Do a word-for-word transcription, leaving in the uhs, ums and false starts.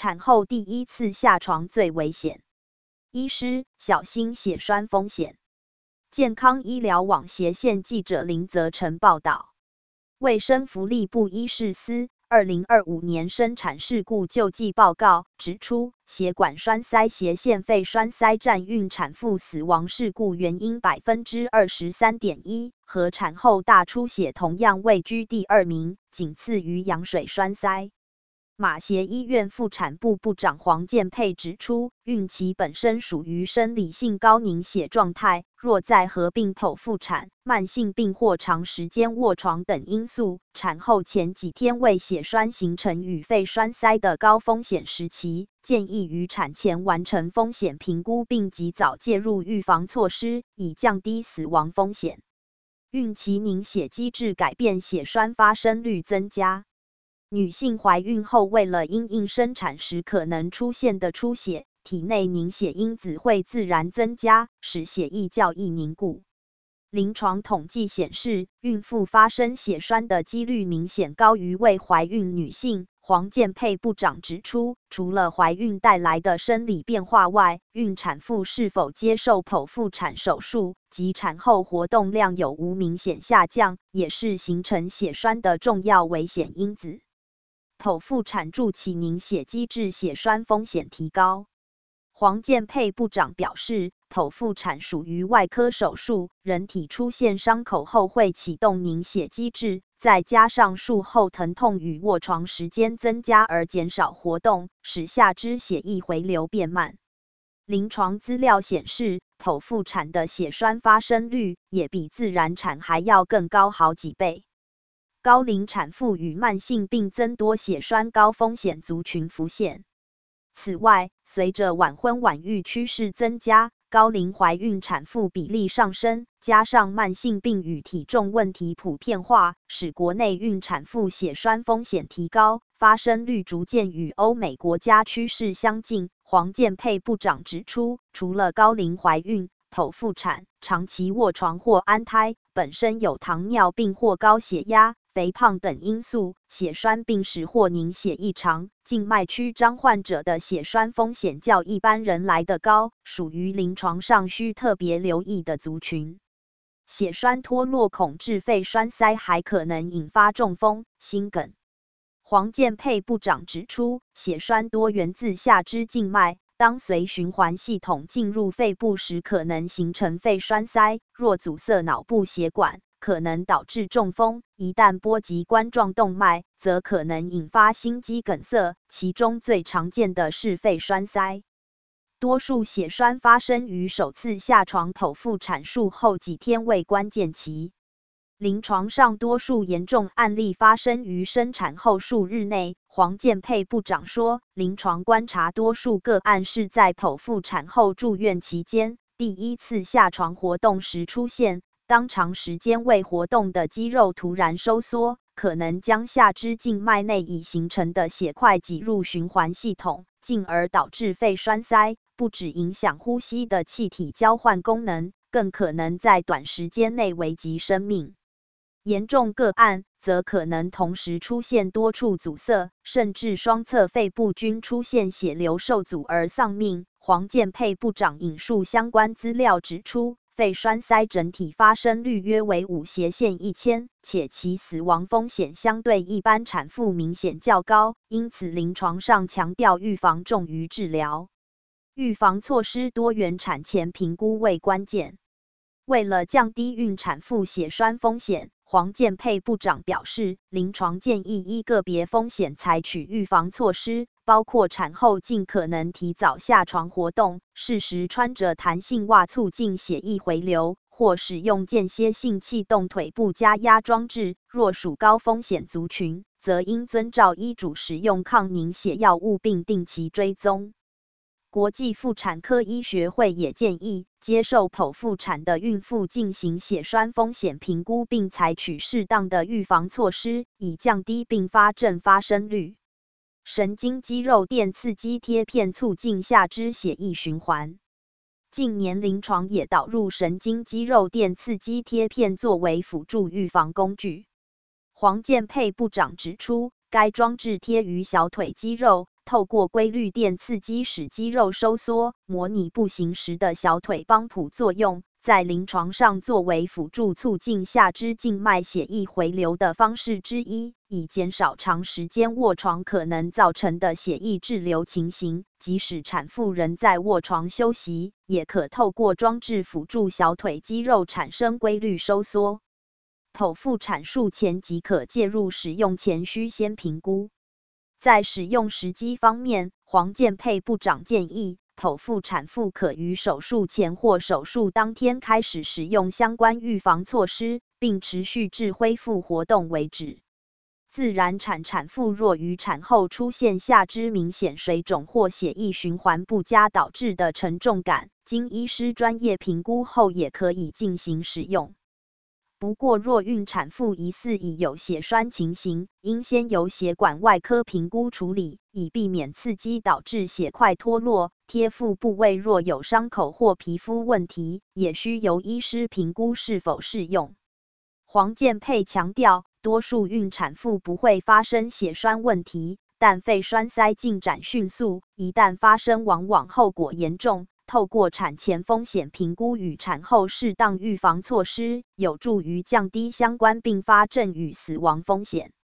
产后第一次下床最危险，医师小心血栓风险。健康医疗网斜线记者林泽成报道。卫生福利部医事司二零二五年生产事故救济报告指出，血管栓塞斜线肺栓塞占孕产妇死亡事故原因 百分之二十三点一， 和产后大出血同样位居第二名，仅次于羊水栓塞。马偕医院妇产部部长黄建佩指出，孕期本身属于生理性高凝血状态，若再合并剖腹产、慢性病或长时间卧床等因素，产后前几天为血栓形成与肺栓塞的高风险时期，建议于产前完成风险评估并及早介入预防措施，以降低死亡风险。孕期凝血机制改变，血栓发生率增加。女性怀孕后，为了因应生产时可能出现的出血，体内凝血因子会自然增加，使血液较易凝固。临床统计显示，孕妇发生血栓的几率明显高于未怀孕女性。黄建佩部长指出，除了怀孕带来的生理变化外，孕产妇是否接受剖腹产手术及产后活动量有无明显下降，也是形成血栓的重要危险因子。剖腹产助其凝血机制，血栓风险提高。黄建佩部长表示，剖腹产属于外科手术，人体出现伤口后会启动凝血机制，再加上术后疼痛与卧床时间增加而减少活动，使下肢血液回流变慢。临床资料显示，剖腹产的血栓发生率也比自然产还要更高好几倍。高龄产妇与慢性病增多血栓高风险族群浮现。此外，随着晚婚晚育趋势增加，高龄怀孕产妇比例上升，加上慢性病与体重问题普遍化，使国内孕产妇血栓风险提高，发生率逐渐与欧美国家趋势相近。黄建佩部长指出，除了高龄怀孕、剖腹产、长期卧床或安胎，本身有糖尿病或高血压、肥胖等因素，血栓病史或凝血异常、静脉曲张患者的血栓风险较一般人来得高，属于临床上需特别留意的族群。血栓脱落恐致肺栓塞，还可能引发中风、心梗。黄建佩部长指出，血栓多源自下肢静脉，当随循环系统进入肺部时，可能形成肺栓塞，若阻塞脑部血管，可能导致中风，一旦波及冠状动脉，则可能引发心肌梗塞，其中最常见的是肺栓塞。多数血栓发生于首次下床剖腹产术后几天为关键期。临床上多数严重案例发生于生产后数日内。黄建佩部长说，临床观察多数个案是在剖腹产后住院期间，第一次下床活动时出现，当长时间未活动的肌肉突然收缩，可能将下肢静脉内已形成的血块挤入循环系统，进而导致肺栓塞，不只影响呼吸的气体交换功能，更可能在短时间内危及生命。严重个案则可能同时出现多处阻塞，甚至双侧肺部均出现血流受阻而丧命。黄建佩部长引述相关资料指出，肺栓塞整体发生率约为五斜线一千，且其死亡风险相对一般产妇明显较高，因此临床上强调预防重于治疗。预防措施多元产前评估为关键。为了降低孕产妇血栓风险，黄建佩部长表示，临床建议依个别风险采取预防措施，包括产后尽可能提早下床活动，适时穿着弹性袜促进血液回流，或使用间歇性气动腿部加压装置。若属高风险族群，则应遵照医嘱使用抗凝血药物并定期追踪。国际妇产科医学会也建议，接受剖腹产的孕妇进行血栓风险评估，并采取适当的预防措施，以降低并发症发生率。神经肌肉电刺激贴片促进下肢血液循环。近年临床也导入神经肌肉电刺激贴片作为辅助预防工具。黄建佩部长指出，该装置贴于小腿肌肉， 透过规律电刺激使肌肉收缩，模拟步行时的小腿帮浦作用，在临床上作为辅助促进下肢静脉血液回流的方式之一，以减少长时间卧床可能造成的血液滞留情形。即使产妇仍在卧床休息，也可透过装置辅助小腿肌肉产生规律收缩。剖腹产术前即可介入，使用前需先评估。在使用时机方面，黄健佩部长建议，剖腹产妇可于手术前或手术当天开始使用相关预防措施，并持续至恢复活动为止。自然产产妇若于产后出现下肢明显水肿或血液循环不佳导致的沉重感，经医师专业评估后也可以进行使用。不过，若孕产妇疑似已有血栓情形，应先由血管外科评估处理，以避免刺激导致血块脱落。贴腹部位若有伤口或皮肤问题，也需由医师评估是否适用。黄健佩强调，多数孕产妇不会发生血栓问题，但肺栓塞进展迅速，一旦发生往往后果严重。透过产前风险评估与产后适当预防措施，有助于降低相关并发症与死亡风险。